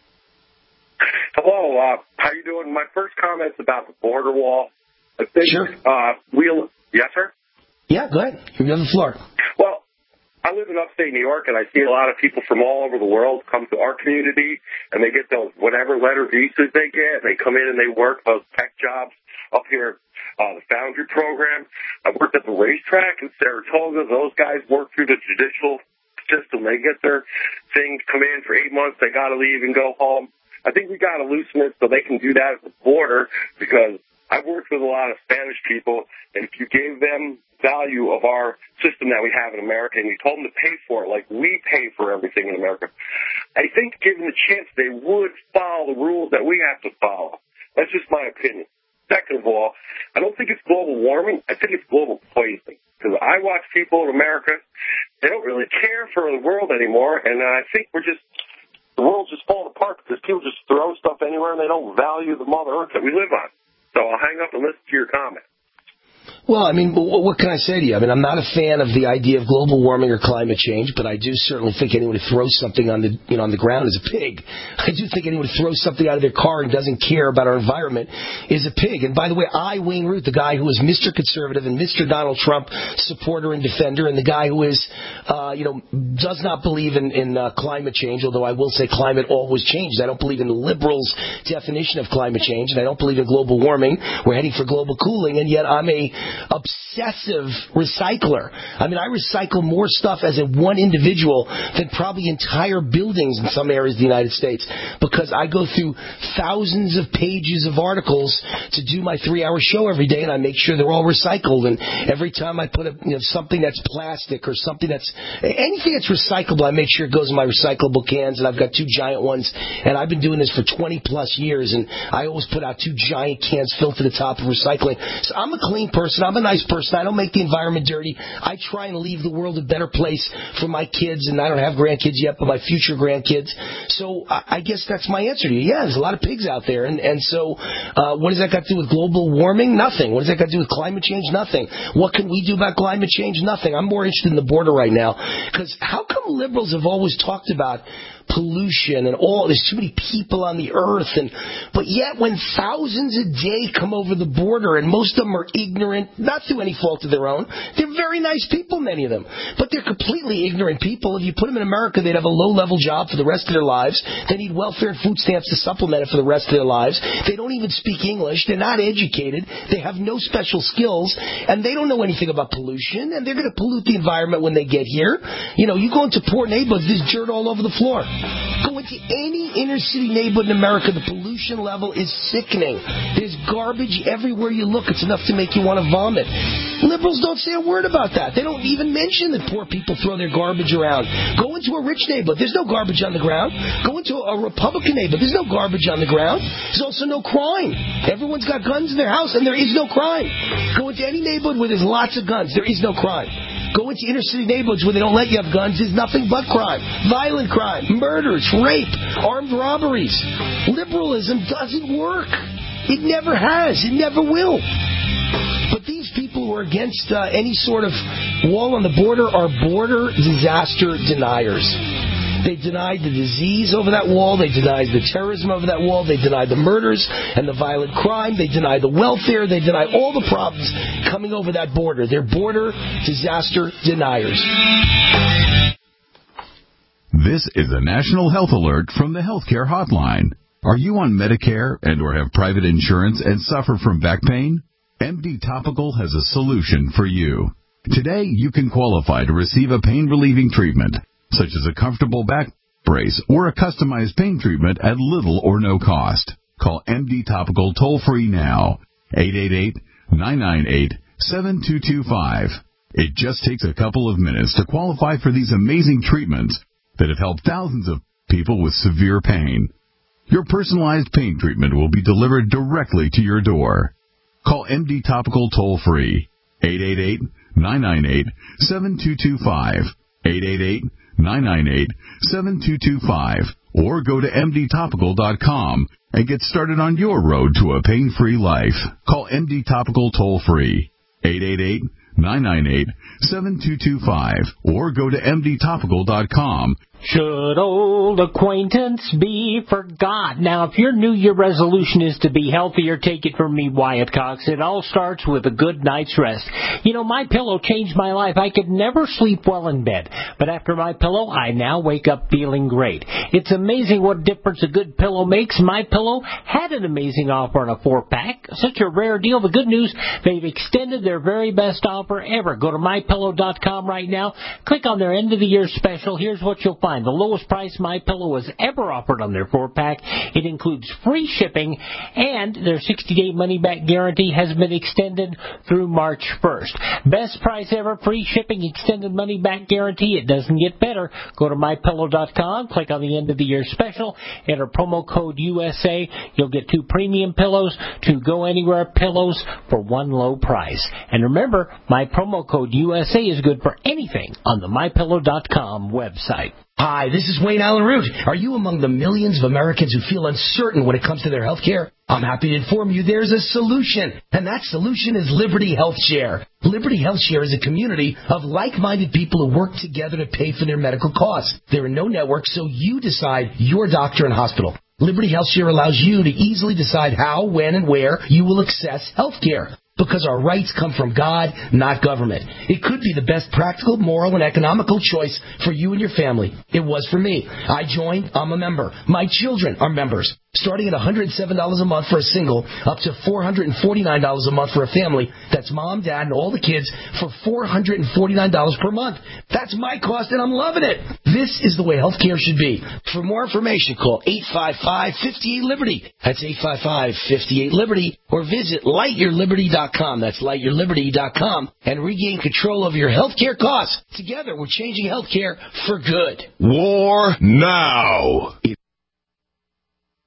Hello. Uh, how you doing? My first comment's about the border wall. I think, sure. Uh, we'll, yes, sir? Yeah, go ahead. You have the floor. Well, I live in upstate New York, and I see a lot of people from all over the world come to our community, and they get those whatever letter visas they get. They come in and they work those tech jobs up here, uh, the Foundry program. I worked at the racetrack in Saratoga. Those guys work through the judicial system. They get their things, come in for eight months. They got to leave and go home. I think we got to loosen it so they can do that at the border, because I've worked with a lot of Spanish people, and if you gave them value of our system that we have in America and you told them to pay for it like we pay for everything in America, I think given the chance they would follow the rules that we have to follow. That's just my opinion. Second of all, I don't think it's global warming. I think it's global poisoning. Because I watch people in America, they don't really care for the world anymore, and I think we're just, the world's just falling apart because people just throw stuff anywhere and they don't value the Mother Earth that we live on. So I'll hang up and listen to your comment. Well, I mean, what can I say to you? I mean, I'm not a fan of the idea of global warming or climate change, but I do certainly think anyone who throws something on the, you know, on the ground is a pig. I do think anyone who throws something out of their car and doesn't care about our environment is a pig. And by the way, I, Wayne Root, the guy who is Mister Conservative and Mister Donald Trump supporter and defender, and the guy who is, uh, you know, does not believe in, in uh, climate change, although I will say climate always changes. I don't believe in the liberals' definition of climate change, and I don't believe in global warming. We're heading for global cooling, and yet I'm a obsessive recycler. I mean, I recycle more stuff as a one individual than probably entire buildings in some areas of the United States, because I go through thousands of pages of articles to do my three-hour show every day, and I make sure they're all recycled. And every time I put a, you know, something that's plastic or something that's anything that's recyclable, I make sure it goes in my recyclable cans, and I've got two giant ones, and I've been doing this for twenty plus years, and I always put out two giant cans filled to the top of recycling. So I'm a clean person. listen, I'm a nice person. I don't make the environment dirty. I try and leave the world a better place for my kids, and I don't have grandkids yet, but my future grandkids. So I, I guess that's my answer to you. Yeah, there's a lot of pigs out there, and, and so uh, what does that got to do with global warming? Nothing. What does that got to do with climate change? Nothing. What can we do about climate change? Nothing. I'm more interested in the border right now, because how come liberals have always talked about pollution and all, there's too many people on the earth, and but yet when thousands a day come over the border, and most of them are ignorant, not through any fault of their own, they're very nice people, many of them, but they're completely ignorant people. If you put them in America, they'd have a low-level job for the rest of their lives. They need welfare and food stamps to supplement it for the rest of their lives. They don't even speak English. They're not educated. They have no special skills, and they don't know anything about pollution, and they're going to pollute the environment when they get here. You know, you go into poor neighborhoods, there's dirt all over the floor. Go into any inner city neighborhood in America, the pollution level is sickening. There's garbage everywhere you look. It's enough to make you want to vomit. Liberals don't say a word about that. They don't even mention that poor people throw their garbage around. Go into a rich neighborhood. There's no garbage on the ground. Go into a Republican neighborhood. There's no garbage on the ground. There's also no crime. Everyone's got guns in their house, and there is no crime. Go into any neighborhood where there's lots of guns. There is no crime. Go into inner city neighborhoods where they don't let you have guns. There's nothing but crime. Violent crime, murders, rape, armed robberies. Liberalism doesn't work. It never has. It never will. But these people who are against uh, any sort of wall on the border are border disaster deniers. They denied the disease over that wall. They denied the terrorism over that wall. They denied the murders and the violent crime. They denied the welfare. They denied all the problems coming over that border. They're border disaster deniers. This is a national health alert from the Healthcare Hotline. Are you on Medicare and or have private insurance and suffer from back pain? M D Topical has a solution for you. Today, you can qualify to receive a pain-relieving treatment, such as a comfortable back brace or a customized pain treatment at little or no cost. Call M D Topical toll-free now, eight eight eight, nine nine eight, seven two two five. It just takes a couple of minutes to qualify for these amazing treatments that have helped thousands of people with severe pain. Your personalized pain treatment will be delivered directly to your door. Call M D Topical toll-free, eight eight eight, nine nine eight, seven two two five, eight eight eight, nine nine eight, seven two two five, or go to M D topical dot com and get started on your road to a pain-free life. Call M D Topical toll-free, eight eight eight, nine nine eight, seven two two five, or go to M D topical dot com. Should old acquaintance be forgot? Now, if your New Year resolution is to be healthier, take it from me, Wyatt Cox. It all starts with a good night's rest. You know, My Pillow changed my life. I could never sleep well in bed, but after My Pillow, I now wake up feeling great. It's amazing what difference a good pillow makes. My Pillow had an amazing offer on a four-pack. Such a rare deal. The good news, they've extended their very best offer ever. Go to my pillow dot com right now. Click on their end-of-the-year special. Here's what you'll find. The lowest price My Pillow has ever offered on their four-pack. It includes free shipping, and their sixty-day money-back guarantee has been extended through March first. Best price ever, free shipping, extended money-back guarantee. It doesn't get better. Go to my pillow dot com, click on the end-of-the-year special, enter promo code U S A. You'll get two premium pillows, two Go Anywhere pillows for one low price. And remember, my promo code U S A is good for anything on the my pillow dot com website. Hi, this is Wayne Allen Root. Are you among the millions of Americans who feel uncertain when it comes to their health care? I'm happy to inform you there's a solution, and that solution is Liberty Health Share. Liberty Health Share is a community of like-minded people who work together to pay for their medical costs. There are no networks, so you decide your doctor and hospital. Liberty Health Share allows you to easily decide how, when, and where you will access health care. Because our rights come from God, not government. It could be the best practical, moral, and economical choice for you and your family. It was for me. I joined. I'm a member. My children are members. Starting at one hundred seven dollars a month for a single, up to four hundred forty-nine dollars a month for a family. That's mom, dad, and all the kids for four hundred forty-nine dollars per month. That's my cost, and I'm loving it. This is the way healthcare should be. For more information, call eight five five, five eight, Liberty. That's eight five five, five eight, Liberty. Or visit light your liberty dot com. That's light your liberty dot com. And regain control of your healthcare costs. Together, we're changing healthcare for good. War now.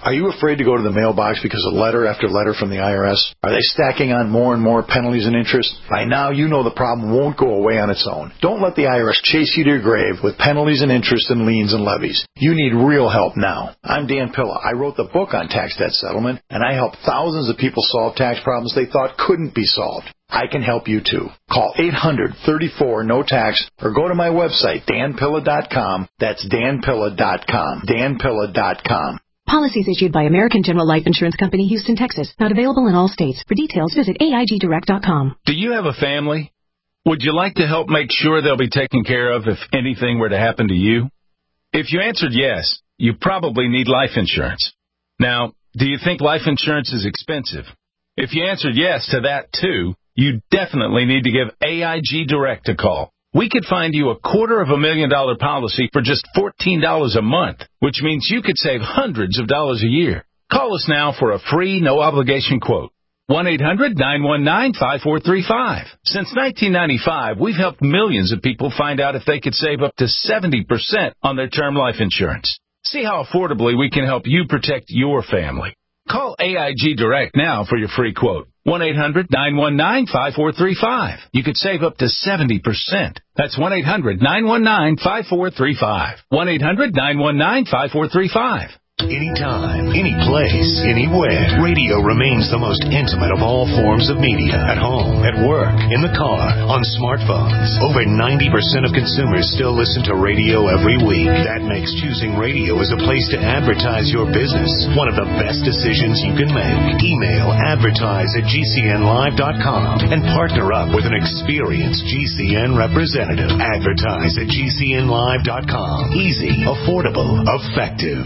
Are you afraid to go to the mailbox because of letter after letter from the I R S? Are they stacking on more and more penalties and interest? By now, you know the problem won't go away on its own. Don't let the I R S chase you to your grave with penalties and interest and liens and levies. You need real help now. I'm Dan Pilla. I wrote the book on tax debt settlement, and I help thousands of people solve tax problems they thought couldn't be solved. I can help you too. Call eight hundred, thirty-four, no tax or go to my website, dan pilla dot com. That's dan pilla dot com. dan pilla dot com. Policies issued by American General Life Insurance Company, Houston, Texas. Not available in all states. For details, visit A I G direct dot com. Do you have a family? Would you like to help make sure they'll be taken care of if anything were to happen to you? If you answered yes, you probably need life insurance. Now, do you think life insurance is expensive? If you answered yes to that too, you definitely need to give A I G Direct a call. We could find you a quarter of a million dollar policy for just fourteen dollars a month, which means you could save hundreds of dollars a year. Call us now for a free, no-obligation quote. one eight hundred, nine one nine, five four three five. Since nineteen ninety-five, we've helped millions of people find out if they could save up to seventy percent on their term life insurance. See how affordably we can help you protect your family. Call A I G Direct now for your free quote. one eight hundred, nine one nine, five four three five. You could save up to seventy percent. That's one eight hundred, nine one nine, five four three five. one eight hundred, nine one nine, five four three five. Anytime, any place, anywhere. Radio remains the most intimate of all forms of media. At home, at work, in the car, on smartphones. Over ninety percent of consumers still listen to radio every week. That makes choosing radio as a place to advertise your business one of the best decisions you can make. Email advertise at g c n live dot com and partner up with an experienced G C N representative. Advertise at g c n live dot com. Easy, affordable, effective.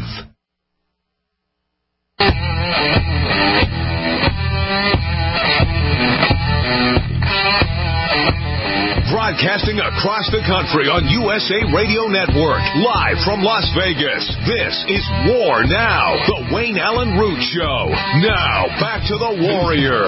Broadcasting across the country on U S A Radio Network, live from Las Vegas. This is War Now, the Wayne Allen Root Show. Now, back to the Warrior.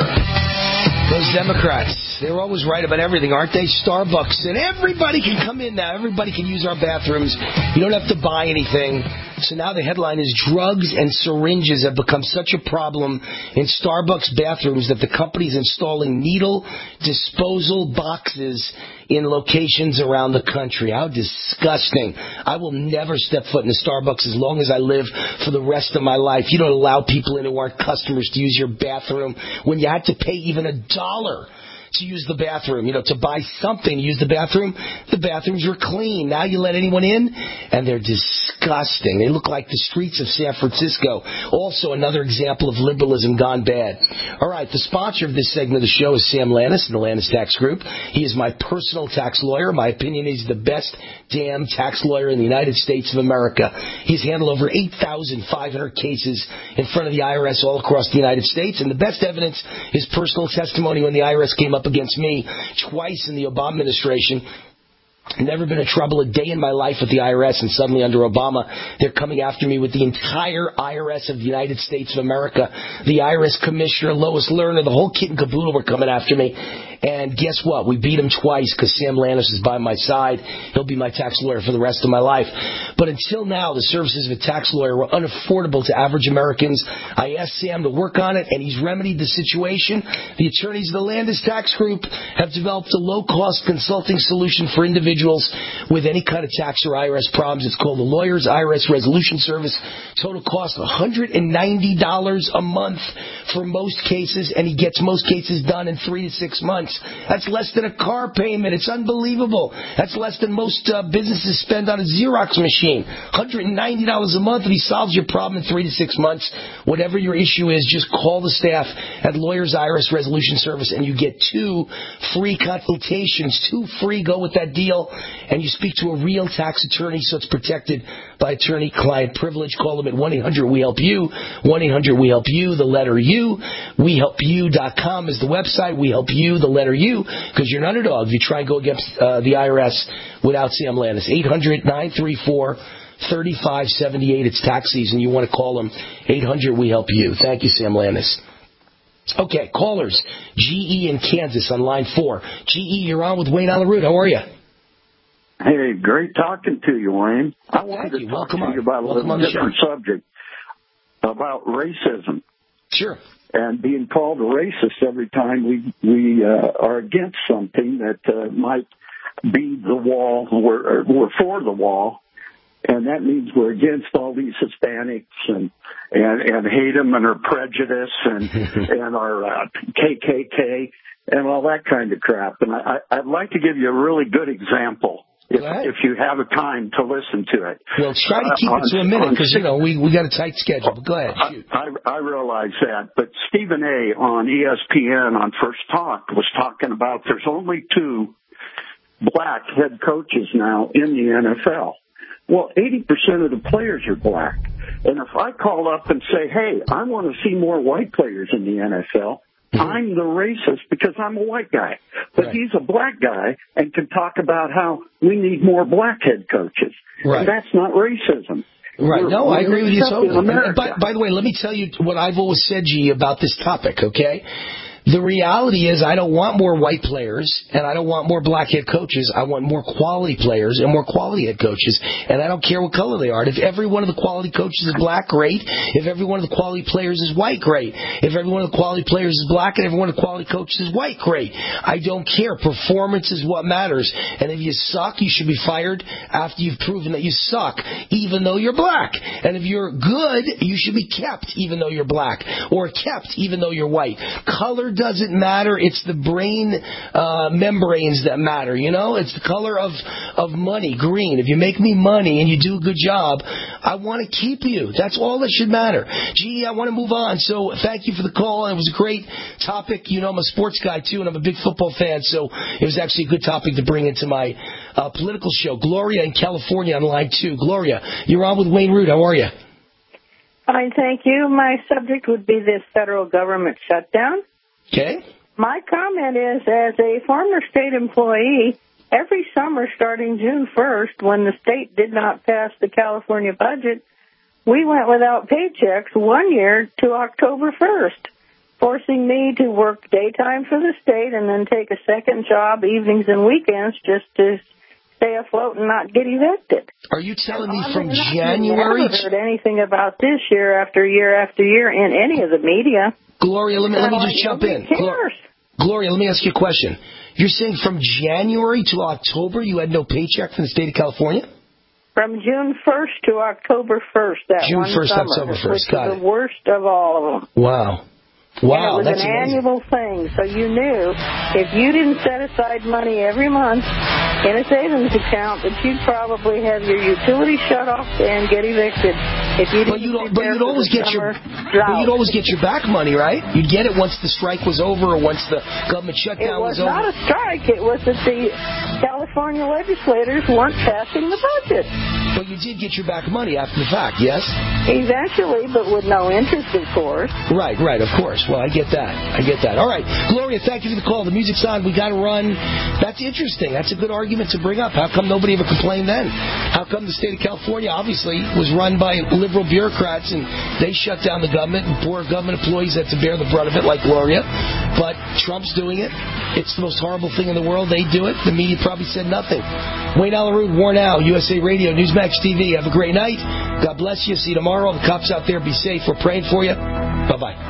Those Democrats, they're always right about everything, aren't they? Starbucks, and everybody can come in now. Everybody can use our bathrooms. You don't have to buy anything. So now the headline is drugs and syringes have become such a problem in Starbucks bathrooms that the company's installing needle disposal boxes in locations around the country. How disgusting. I will never step foot in a Starbucks as long as I live for the rest of my life. You don't allow people in who aren't customers to use your bathroom when you had to pay even a dollar to use the bathroom, you know, to buy something to use the bathroom. The bathrooms were clean. Now you let anyone in, and they're disgusting. They look like the streets of San Francisco. Also another example of liberalism gone bad. All right, the sponsor of this segment of the show is Sam Lannis and the Lannis Tax Group. He is my personal tax lawyer. My opinion is he's the best damn tax lawyer in the United States of America. He's handled over eight thousand five hundred cases in front of the I R S all across the United States, and the best evidence is personal testimony when the I R S came up against me twice in the Obama administration. Never been in trouble a day in my life with the I R S, and suddenly under Obama, they're coming after me with the entire I R S of the United States of America. The I R S commissioner, Lois Lerner, the whole kit and caboodle were coming after me. And guess what? We beat him twice because Sam Lannis is by my side. He'll be my tax lawyer for the rest of my life. But until now, the services of a tax lawyer were unaffordable to average Americans. I asked Sam to work on it, and he's remedied the situation. The attorneys of the Landis Tax Group have developed a low-cost consulting solution for individuals with any kind of tax or I R S problems. It's called the Lawyers I R S Resolution Service. Total cost one hundred ninety dollars a month for most cases, and he gets most cases done in three to six months. That's less than a car payment. It's unbelievable. That's less than most uh, businesses spend on a Xerox machine. one hundred ninety dollars a month, and he solves your problem in three to six months. Whatever your issue is, just call the staff at Lawyers I R S Resolution Service, and you get two free consultations. Two free. Go with that deal. And you speak to a real tax attorney, so it's protected by attorney-client privilege. Call them at one eight hundred we help you. one eight hundred we help you, the letter U. we help you dot com is the website. We help you, the letter U, because you're an underdog if you try and go against uh, the I R S without Sam Lannis. eight hundred, nine three four, three five seven eight. It's tax season. You want to call them. eight hundred we help you. Thank you, Sam Lannis. Okay, callers. G E in Kansas on line four. G E, you're on with Wayne Allen Root. How are you? Hey, great talking to you, Wayne. I wanted Thank to you. talk Welcome to on. you about a Welcome little different show. subject. about racism. Sure. And being called a racist every time we we uh, are against something that uh, might be the wall, we're, we're for the wall, and that means we're against all these Hispanics and and, and hate them and are prejudiced and and are uh, K K K and all that kind of crap. And I, I'd like to give you a really good example. If, if you have a time to listen to it. Well, try to keep uh, it to a minute because, you know, we, we got a tight schedule. But go ahead. Shoot. I, I, I realize that. But Stephen A. on E S P N on First Talk was talking about there's only two black head coaches now in the N F L. Well, eighty percent of the players are black. And if I call up and say, hey, I want to see more white players in the N F L, I'm the racist because I'm a white guy. But right. he's a black guy and can talk about how we need more black head coaches. Right. And that's not racism. Right. We're, no, I agree with you totally. And by, by the way, let me tell you what I've always said, G, about this topic, okay? The reality is I don't want more white players, and I don't want more black head coaches. I want more quality players and more quality head coaches, and I don't care what color they are. If every one of the quality coaches is black, great. If every one of the quality players is white, great. If every one of the quality players is black and every one of the quality coaches is white, great. I don't care. Performance is what matters, and if you suck, you should be fired after you've proven that you suck, even though you're black. And if you're good, you should be kept, even though you're black, or kept, even though you're white. Color doesn't matter. It's the brain uh, membranes that matter, you know? It's the color of, of money, green. If you make me money and you do a good job, I want to keep you. That's all that should matter. Gee, I want to move on. So thank you for the call. It was a great topic. You know, I'm a sports guy, too, and I'm a big football fan, so it was actually a good topic to bring into my uh, political show. Gloria in California on line two. Gloria, you're on with Wayne Root. How are you? Fine, thank you. My subject would be this federal government shutdown. Okay. My comment is, as a former state employee, every summer starting June first, when the state did not pass the California budget, we went without paychecks one year to October first, forcing me to work daytime for the state and then take a second job evenings and weekends just to stay afloat and not get evicted. Are you telling me from January? I haven't heard anything about this year after year after year in any of the media. Gloria, let me, let me just jump in. Gloria, let me ask you a question. You're saying from January to October you had no paycheck from the state of California? From June first to October first, that June one first, summer, October first, which got was it. the worst of all of them. Wow. Wow, and it was that's an amazing. annual thing, so you knew if you didn't set aside money every month in a savings account that you'd probably have your utilities shut off and get evicted. If you but you'd, but you'd always get your, but you'd always get your back money, right? You'd get it once the strike was over or once the government shutdown was, was over. It was not a strike. It was that the California legislators weren't passing the budget. But you did get your back money after the fact, yes? Eventually, but with no interest, of course. Right, right, of course. Well, I get that. I get that. All right. Gloria, thank you for the call. The music's on. We got to run. That's interesting. That's a good argument to bring up. How come nobody ever complained then? How come the state of California obviously was run by liberal bureaucrats and they shut down the government and poor government employees had to bear the brunt of it like Gloria? But Trump's doing it. It's the most horrible thing in the world. They do it. The media probably said nothing. Wayne Alaroot, War Now, U S A Radio, Newsmax T V. Have a great night. God bless you. See you tomorrow. The cops out there, be safe. We're praying for you. Bye-bye.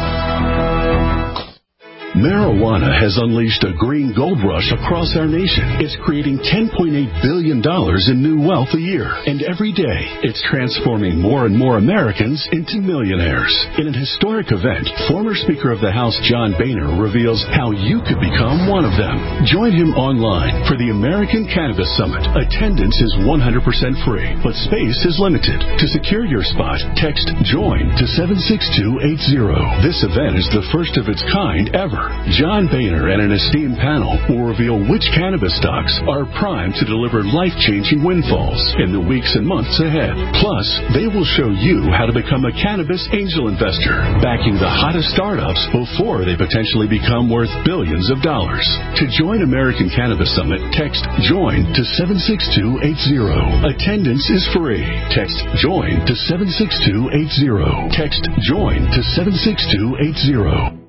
Marijuana has unleashed a green gold rush across our nation. It's creating ten point eight billion dollars in new wealth a year. And every day, it's transforming more and more Americans into millionaires. In an historic event, former Speaker of the House John Boehner reveals how you could become one of them. Join him online for the American Cannabis Summit. Attendance is one hundred percent free, but space is limited. To secure your spot, text JOIN to seven six two eight zero. This event is the first of its kind ever. John Boehner and an esteemed panel will reveal which cannabis stocks are primed to deliver life-changing windfalls in the weeks and months ahead. Plus, they will show you how to become a cannabis angel investor, backing the hottest startups before they potentially become worth billions of dollars. To join American Cannabis Summit, text JOIN to seven six two eight zero. Attendance is free. Text JOIN to seven six two eight zero. Text JOIN to seven six two eight zero.